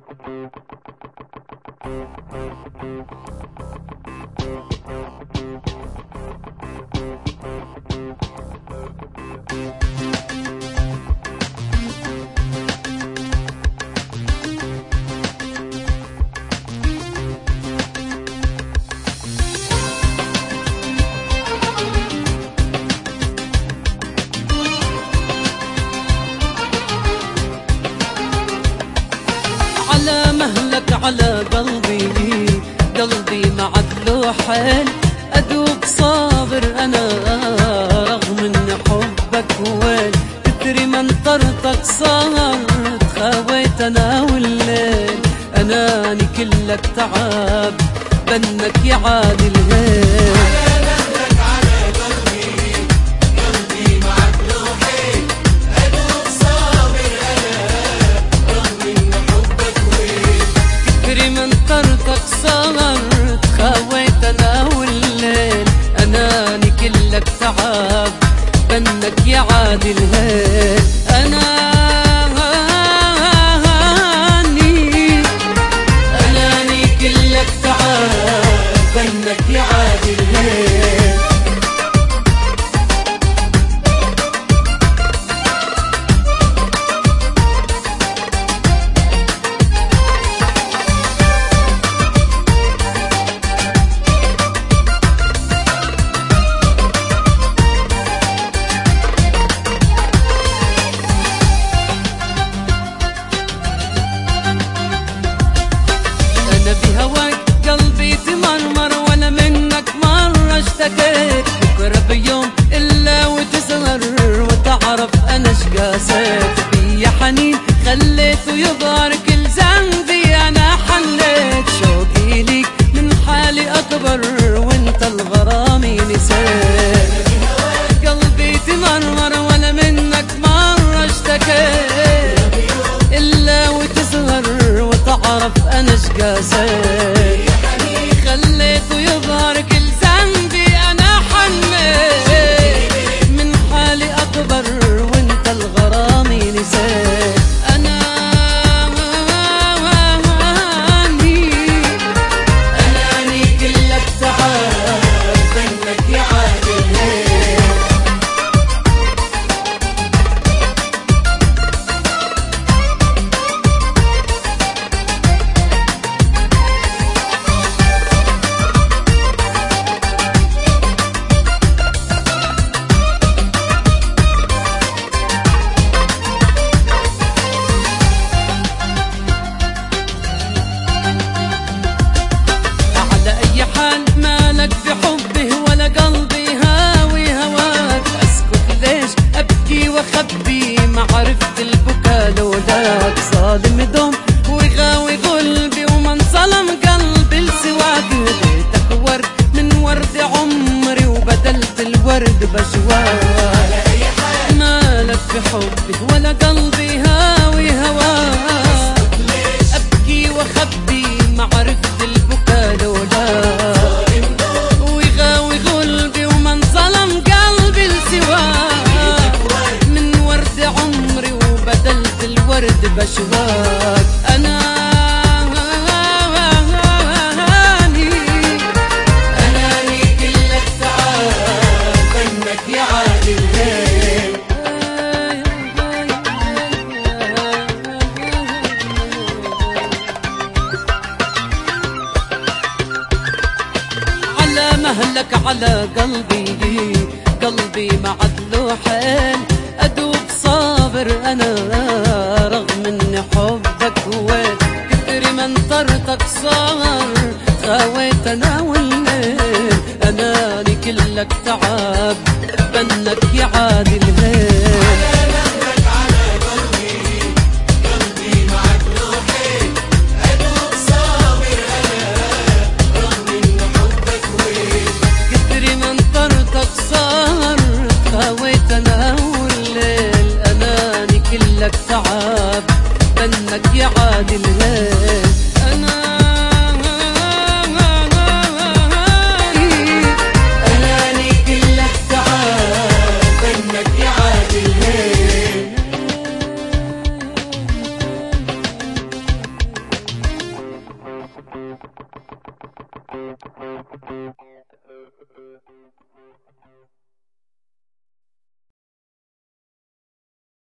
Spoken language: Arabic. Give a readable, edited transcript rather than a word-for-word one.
على مهلك على قلبي، قلبي معدلو حيل، أدوب صابر أنا رغم إن حبك ويل، تدري منطرتك صارت خاويت أنا والليل، أناني كلك تعب بنك يعادي الهيل. صغرت خاويت انا والليل، اناني كلك تعب بنك يعادي الهيل، اناني كلك تعب بنك يعادي الهيل. بكرة بيوم إلا وتسهر وتعرف أنا شقاسيت، في حنين خليته يظهر كل ذنبي أنا حليت، شوقي ليك من حالي أكبر وانت الغرامي نسيت، قلبي تمرمر ولا منك مرة اشتكيت، إلا وتسهر وتعرف أنا شقاسيت، خليته يظهر كل ذنبي أنا حنيت، من حالي أكبر وانت الغرامي نسيت، أناني كلك تعب بنك يعادي الهيل. مالك بحبه ولا قلبي هاوي هواك، اسكت ليش ابكي واخبي ما عرفت البكا لولاك، ظالم دوم ويغاوي قلبي ومن ظلم قلبي لسواك، هديتك ورد من ورد عمري وبدلت الورد بشواك، مالك بحبه ولا قلبي هاوي هواك، ابكي واخبي ما عرفت البكا لولاك، ورد بشواك، أناني كلك تعب بنك يعادي الهيل. على مهلك على قلبي، قلبي معدلو حيل، أدوب صابر أنا رغم إن حبك ويل، كتر منطرتك صار خاويت أنا والليل، أناني كلك تعب بنك يعادي الهيل. كلك تعب بنك يعادي الهيل، أناني كلك تعب بنك يعادي الهيل.